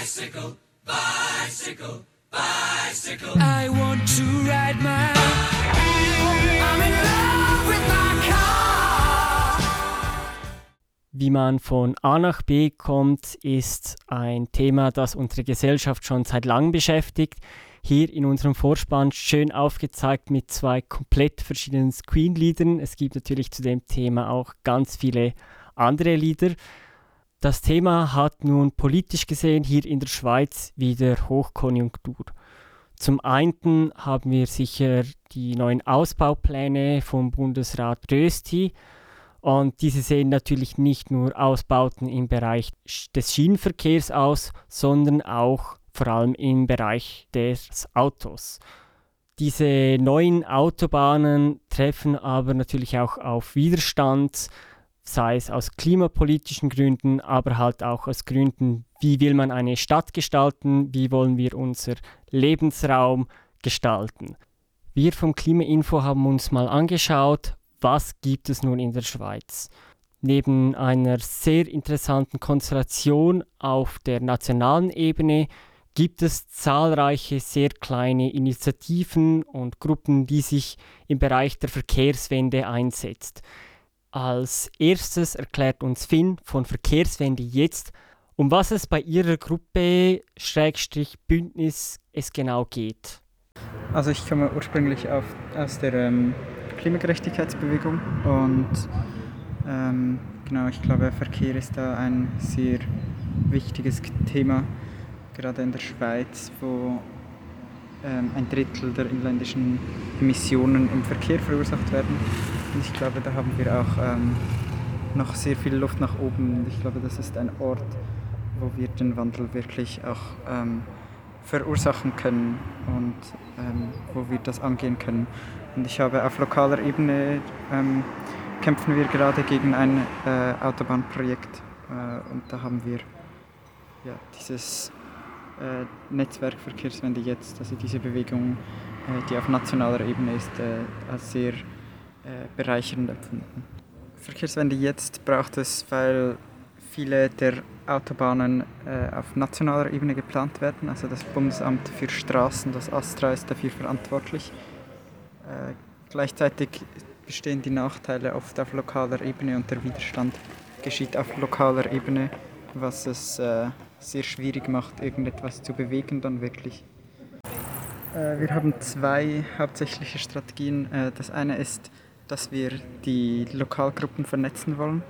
Bicycle, bicycle, bicycle. I want to ride my bike. I'm in love with my car. Wie man von A nach B kommt, ist ein Thema, das unsere Gesellschaft schon seit langem beschäftigt. Hier in unserem Vorspann schön aufgezeigt mit 2 komplett verschiedenen Queen-Liedern. Es gibt natürlich zu dem Thema auch ganz viele andere Lieder. Das Thema hat nun politisch gesehen hier in der Schweiz wieder Hochkonjunktur. Zum einen haben wir sicher die neuen Ausbaupläne vom Bundesrat Rösti. Und diese sehen natürlich nicht nur Ausbauten im Bereich des Schienenverkehrs aus, sondern auch vor allem im Bereich des Autos. Diese neuen Autobahnen treffen aber natürlich auch auf Widerstand, sei es aus klimapolitischen Gründen, aber halt auch aus Gründen, wie will man eine Stadt gestalten, wie wollen wir unser Lebensraum gestalten. Wir vom Klimainfo haben uns mal angeschaut, was gibt es nun in der Schweiz. Neben einer sehr interessanten Konstellation auf der nationalen Ebene gibt es zahlreiche sehr kleine Initiativen und Gruppen, die sich im Bereich der Verkehrswende einsetzt. Als erstes erklärt uns Finn von Verkehrswende jetzt, um was es bei ihrer Gruppe /Bündnis es genau geht. Also ich komme ursprünglich aus der Klimagerechtigkeitsbewegung und genau, ich glaube, Verkehr ist da ein sehr wichtiges Thema, gerade in der Schweiz, wo 1/3 der inländischen Emissionen im Verkehr verursacht werden. Und ich glaube, da haben wir auch noch sehr viel Luft nach oben. Und ich glaube, das ist ein Ort, wo wir den Wandel wirklich auch verursachen können und wo wir das angehen können. Und ich habe auf lokaler Ebene kämpfen wir gerade gegen ein Autobahnprojekt und da haben wir dieses Netzwerk Verkehrswende jetzt, also diese Bewegung, die auf nationaler Ebene ist, als sehr bereichernd empfunden. Verkehrswende jetzt braucht es, weil viele der Autobahnen auf nationaler Ebene geplant werden. Also das Bundesamt für Straßen, das ASTRA, ist dafür verantwortlich. Gleichzeitig bestehen die Nachteile oft auf lokaler Ebene und der Widerstand geschieht auf lokaler Ebene, was es sehr schwierig macht, irgendetwas zu bewegen dann wirklich. Wir haben 2 hauptsächliche Strategien. Das eine ist, dass wir die Lokalgruppen vernetzen wollen.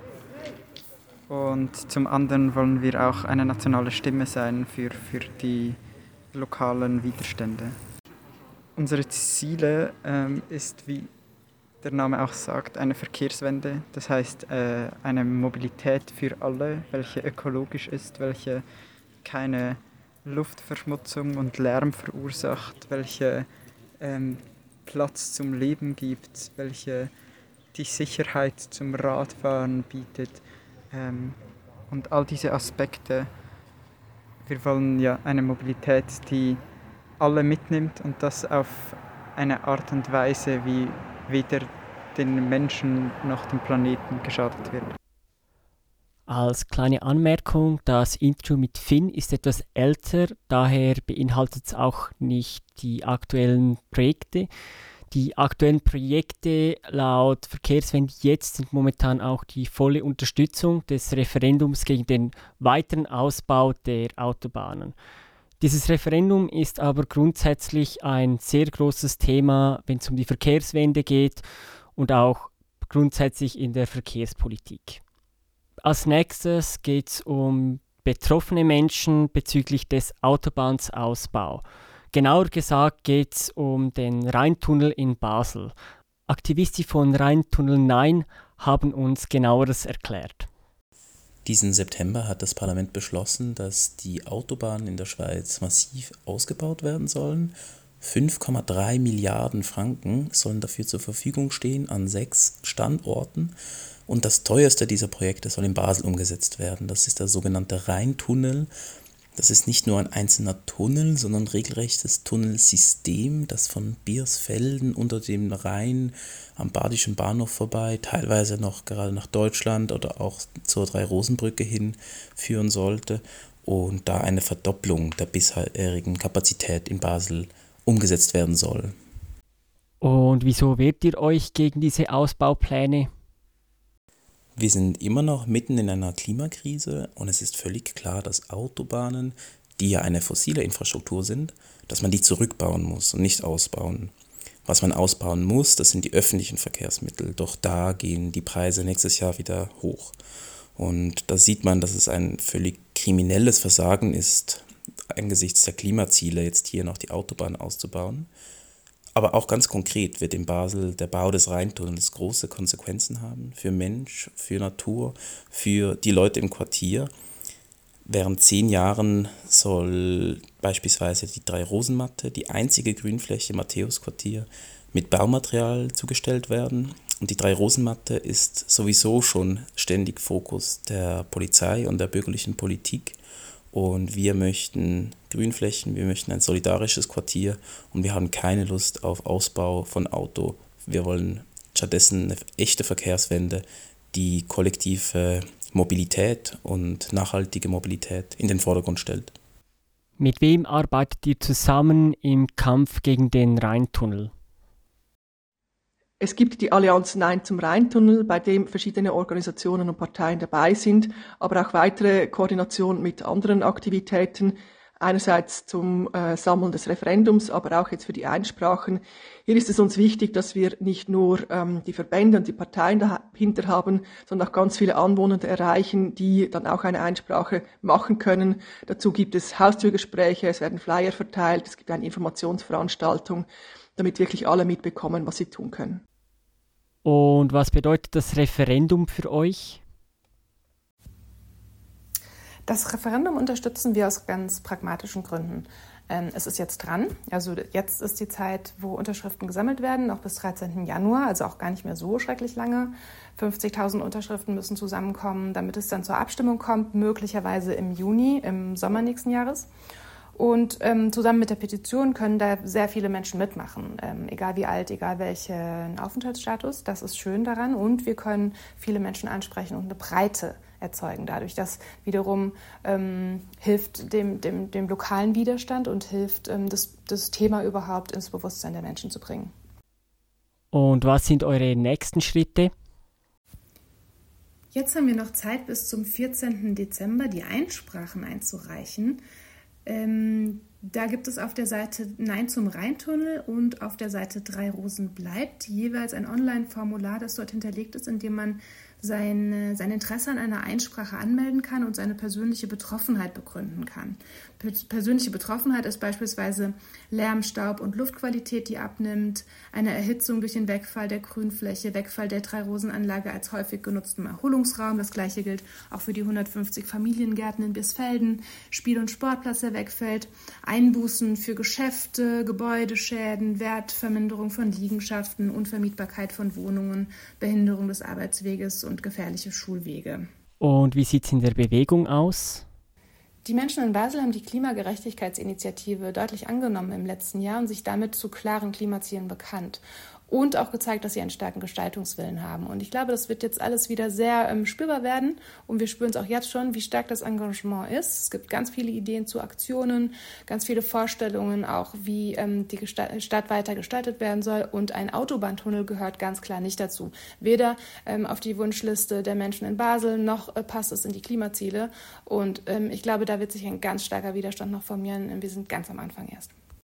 Und zum anderen wollen wir auch eine nationale Stimme sein für die lokalen Widerstände. Unsere Ziele ist, wie der Name auch sagt, eine Verkehrswende. Das heißt, eine Mobilität für alle, welche ökologisch ist, welche keine Luftverschmutzung und Lärm verursacht, welche Platz zum Leben gibt, welche die Sicherheit zum Radfahren bietet. Und all diese Aspekte, wir wollen ja eine Mobilität, die alle mitnimmt und das auf eine Art und Weise, wie weder den Menschen noch dem Planeten geschadet wird. Als kleine Anmerkung, das Intro mit Finn ist etwas älter, daher beinhaltet es auch nicht die aktuellen Projekte. Die aktuellen Projekte laut Verkehrswende jetzt sind momentan auch die volle Unterstützung des Referendums gegen den weiteren Ausbau der Autobahnen. Dieses Referendum ist aber grundsätzlich ein sehr großes Thema, wenn es um die Verkehrswende geht und auch grundsätzlich in der Verkehrspolitik. Als nächstes geht es um betroffene Menschen bezüglich des Autobahnsausbaus. Genauer gesagt geht es um den Rheintunnel in Basel. Aktivisten von Rheintunnel Nein haben uns Genaueres erklärt. Diesen September hat das Parlament beschlossen, dass die Autobahnen in der Schweiz massiv ausgebaut werden sollen. 5,3 Milliarden Franken sollen dafür zur Verfügung stehen an 6 Standorten. Und das teuerste dieser Projekte soll in Basel umgesetzt werden. Das ist der sogenannte Rheintunnel. Das ist nicht nur ein einzelner Tunnel, sondern ein regelrechtes Tunnelsystem, das von Biersfelden unter dem Rhein am Badischen Bahnhof vorbei, teilweise noch gerade nach Deutschland oder auch zur Drei-Rosen-Brücke hin führen sollte. und da eine Verdopplung der bisherigen Kapazität in Basel umgesetzt werden soll. Und wieso wehrt ihr euch gegen diese Ausbaupläne? Wir sind immer noch mitten in einer Klimakrise und es ist völlig klar, dass Autobahnen, die ja eine fossile Infrastruktur sind, dass man die zurückbauen muss und nicht ausbauen. Was man ausbauen muss, das sind die öffentlichen Verkehrsmittel, doch da gehen die Preise nächstes Jahr wieder hoch. Und da sieht man, dass es ein völlig kriminelles Versagen ist, angesichts der Klimaziele jetzt hier noch die Autobahn auszubauen. Aber auch ganz konkret wird in Basel der Bau des Rheintunnels große Konsequenzen haben für Mensch, für Natur, für die Leute im Quartier. Während 10 Jahren soll beispielsweise die Drei-Rosen-Matte, die einzige Grünfläche im Matthäusquartier, mit Baumaterial zugestellt werden. Und die Drei-Rosen-Matte ist sowieso schon ständig Fokus der Polizei und der bürgerlichen Politik. Und wir möchten Grünflächen, wir möchten ein solidarisches Quartier und wir haben keine Lust auf Ausbau von Auto. Wir wollen stattdessen eine echte Verkehrswende, die kollektive Mobilität und nachhaltige Mobilität in den Vordergrund stellt. Mit wem arbeitet ihr zusammen im Kampf gegen den Rheintunnel? Es gibt die Allianz Nein zum Rheintunnel, bei dem verschiedene Organisationen und Parteien dabei sind, aber auch weitere Koordination mit anderen Aktivitäten. Einerseits zum Sammeln des Referendums, aber auch jetzt für die Einsprachen. Hier ist es uns wichtig, dass wir nicht nur die Verbände und die Parteien dahinter haben, sondern auch ganz viele Anwohner erreichen, die dann auch eine Einsprache machen können. Dazu gibt es Haustürgespräche, es werden Flyer verteilt, es gibt eine Informationsveranstaltung, damit wirklich alle mitbekommen, was sie tun können. Und was bedeutet das Referendum für euch? Das Referendum unterstützen wir aus ganz pragmatischen Gründen. Es ist jetzt dran, also jetzt ist die Zeit, wo Unterschriften gesammelt werden, noch bis 13. Januar, also auch gar nicht mehr so schrecklich lange. 50.000 Unterschriften müssen zusammenkommen, damit es dann zur Abstimmung kommt, möglicherweise im Juni, im Sommer nächsten Jahres. Und zusammen mit der Petition können da sehr viele Menschen mitmachen, egal wie alt, egal welchen Aufenthaltsstatus. Das ist schön daran. Und wir können viele Menschen ansprechen und eine Breite erzeugen dadurch. Das wiederum hilft dem lokalen Widerstand und hilft, das Thema überhaupt ins Bewusstsein der Menschen zu bringen. Und was sind eure nächsten Schritte? Jetzt haben wir noch Zeit bis zum 14. Dezember, die Einsprachen einzureichen. Da gibt es auf der Seite Nein zum Rheintunnel und auf der Seite Drei Rosen bleibt jeweils ein Online-Formular, das dort hinterlegt ist, in dem man sein Interesse an einer Einsprache anmelden kann und seine persönliche Betroffenheit begründen kann. Persönliche Betroffenheit ist beispielsweise Lärm, Staub und Luftqualität, die abnimmt, eine Erhitzung durch den Wegfall der Grünfläche, Wegfall der Drei-Rosen-Anlage als häufig genutzten Erholungsraum. Das Gleiche gilt auch für die 150 Familiengärten in Birsfelden, Spiel- und Sportplatz, der wegfällt, Einbußen für Geschäfte, Gebäudeschäden, Wertverminderung von Liegenschaften, Unvermietbarkeit von Wohnungen, Behinderung des Arbeitsweges und gefährliche Schulwege. Und wie sieht es in der Bewegung aus? Die Menschen in Basel haben die Klimagerechtigkeitsinitiative deutlich angenommen im letzten Jahr und sich damit zu klaren Klimazielen bekannt. Und auch gezeigt, dass sie einen starken Gestaltungswillen haben. Und ich glaube, das wird jetzt alles wieder sehr spürbar werden. Und wir spüren es auch jetzt schon, wie stark das Engagement ist. Es gibt ganz viele Ideen zu Aktionen, ganz viele Vorstellungen auch, wie die Stadt weiter gestaltet werden soll. Und ein Autobahntunnel gehört ganz klar nicht dazu. Weder auf die Wunschliste der Menschen in Basel, noch passt es in die Klimaziele. Und ich glaube, da wird sich ein ganz starker Widerstand noch formieren. Wir sind ganz am Anfang erst.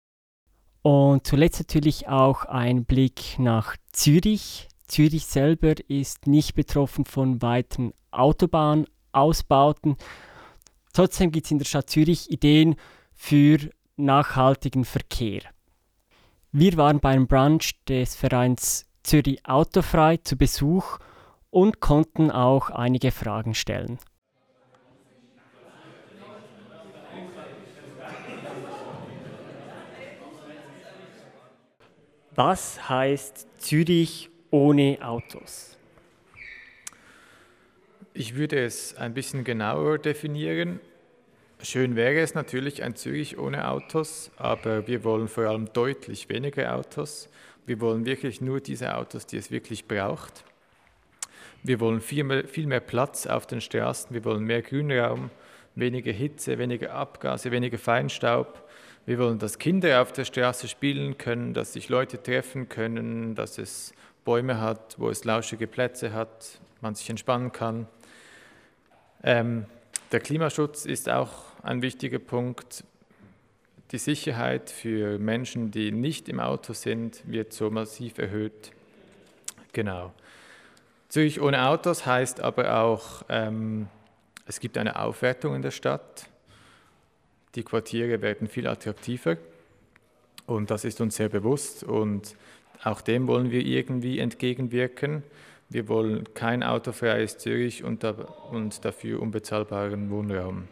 Und zuletzt natürlich auch ein Blick nach Zürich. Zürich selber ist nicht betroffen von weiteren Autobahnausbauten. Trotzdem gibt es in der Stadt Zürich Ideen für nachhaltigen Verkehr. Wir waren beim Brunch des Vereins Zürich Autofrei zu Besuch und konnten auch einige Fragen stellen. Was heißt Zürich ohne Autos? Ich würde es ein bisschen genauer definieren. Schön wäre es natürlich ein Zürich ohne Autos, aber wir wollen vor allem deutlich weniger Autos. Wir wollen wirklich nur diese Autos, die es wirklich braucht. Wir wollen viel mehr Platz auf den Straßen, wir wollen mehr Grünraum, weniger Hitze, weniger Abgase, weniger Feinstaub. Wir wollen, dass Kinder auf der Straße spielen können, dass sich Leute treffen können, dass es Bäume hat, wo es lauschige Plätze hat, man sich entspannen kann. Der Klimaschutz ist auch ein wichtiger Punkt. Die Sicherheit für Menschen, die nicht im Auto sind, wird so massiv erhöht. Genau. Zürich ohne Autos heißt aber auch, es gibt eine Aufwertung in der Stadt. Die Quartiere werden viel attraktiver und das ist uns sehr bewusst und auch dem wollen wir irgendwie entgegenwirken. Wir wollen kein autofreies Zürich und dafür unbezahlbaren Wohnraum.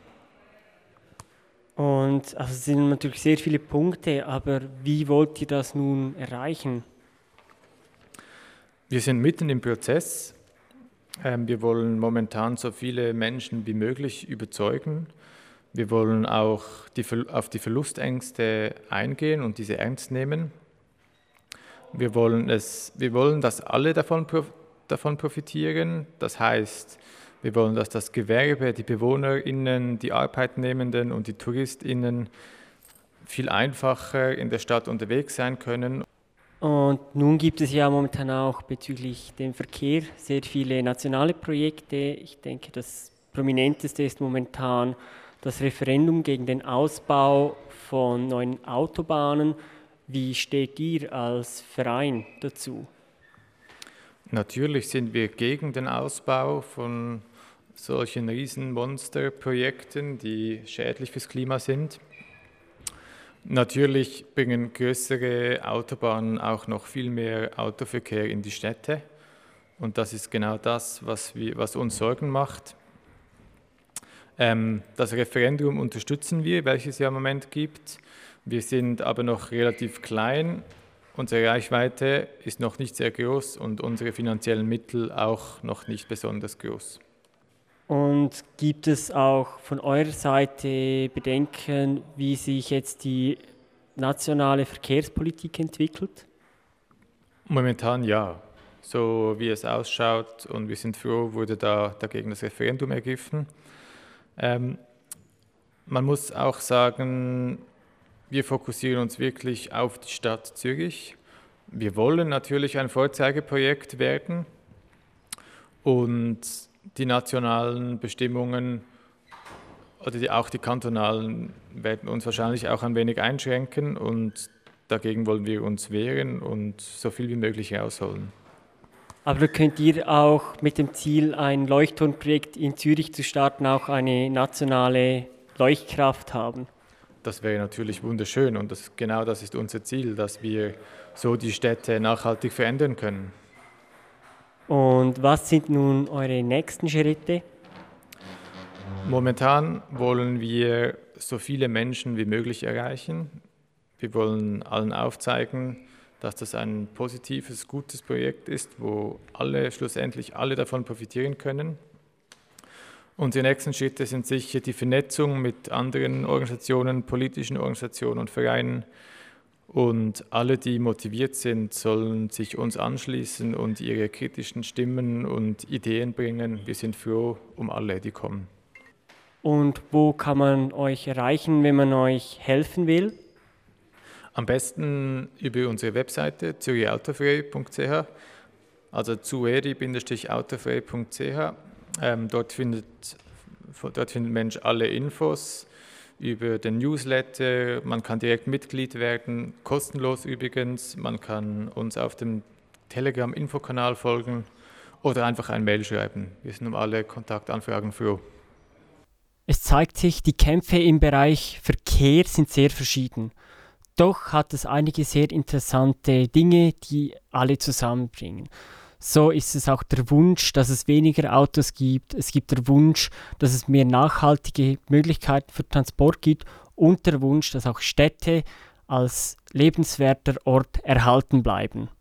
Und also es sind natürlich sehr viele Punkte, aber wie wollt ihr das nun erreichen? Wir sind mitten im Prozess. Wir wollen momentan so viele Menschen wie möglich überzeugen. Wir wollen auch auf die Verlustängste eingehen und diese ernst nehmen. Wir wollen, dass alle davon profitieren. Das heißt, wir wollen, dass das Gewerbe, die BewohnerInnen, die Arbeitnehmenden und die TouristInnen viel einfacher in der Stadt unterwegs sein können. Und nun gibt es ja momentan auch bezüglich dem Verkehr sehr viele nationale Projekte. Ich denke, das prominenteste ist momentan das Referendum gegen den Ausbau von neuen Autobahnen. Wie steht ihr als Verein dazu? Natürlich sind wir gegen den Ausbau von solchen riesen Monsterprojekten, die schädlich fürs Klima sind. Natürlich bringen größere Autobahnen auch noch viel mehr Autoverkehr in die Städte. Und das ist genau das, was uns Sorgen macht. Das Referendum unterstützen wir, welches es ja im Moment gibt. Wir sind aber noch relativ klein. Unsere Reichweite ist noch nicht sehr groß und unsere finanziellen Mittel auch noch nicht besonders groß. Und gibt es auch von eurer Seite Bedenken, wie sich jetzt die nationale Verkehrspolitik entwickelt? Momentan ja, so wie es ausschaut und wir sind froh, wurde dagegen das Referendum ergriffen. Man muss auch sagen, wir fokussieren uns wirklich auf die Stadt Zürich. Wir wollen natürlich ein Vorzeigeprojekt werden und die nationalen Bestimmungen oder auch die kantonalen werden uns wahrscheinlich auch ein wenig einschränken und dagegen wollen wir uns wehren und so viel wie möglich rausholen. Aber könnt ihr auch mit dem Ziel, ein Leuchtturmprojekt in Zürich zu starten, auch eine nationale Leuchtkraft haben? Das wäre natürlich wunderschön und genau das ist unser Ziel, dass wir so die Städte nachhaltig verändern können. Und was sind nun eure nächsten Schritte? Momentan wollen wir so viele Menschen wie möglich erreichen. Wir wollen allen aufzeigen, dass das ein positives, gutes Projekt ist, wo schlussendlich alle davon profitieren können. Unsere nächsten Schritte sind sicher die Vernetzung mit anderen Organisationen, politischen Organisationen und Vereinen. Und alle, die motiviert sind, sollen sich uns anschließen und ihre kritischen Stimmen und Ideen bringen. Wir sind froh um alle, die kommen. Und wo kann man euch erreichen, wenn man euch helfen will? Am besten über unsere Webseite zürichautofrei.ch, also zueri-autofrei.ch. Dort findet Mensch alle Infos über den Newsletter. Man kann direkt Mitglied werden, kostenlos übrigens. Man kann uns auf dem Telegram-Infokanal folgen oder einfach ein Mail schreiben. Wir sind um alle Kontaktanfragen froh. Es zeigt sich, die Kämpfe im Bereich Verkehr sind sehr verschieden. Doch hat es einige sehr interessante Dinge, die alle zusammenbringen. So ist es auch der Wunsch, dass es weniger Autos gibt. Es gibt der Wunsch, dass es mehr nachhaltige Möglichkeiten für Transport gibt und der Wunsch, dass auch Städte als lebenswerter Ort erhalten bleiben.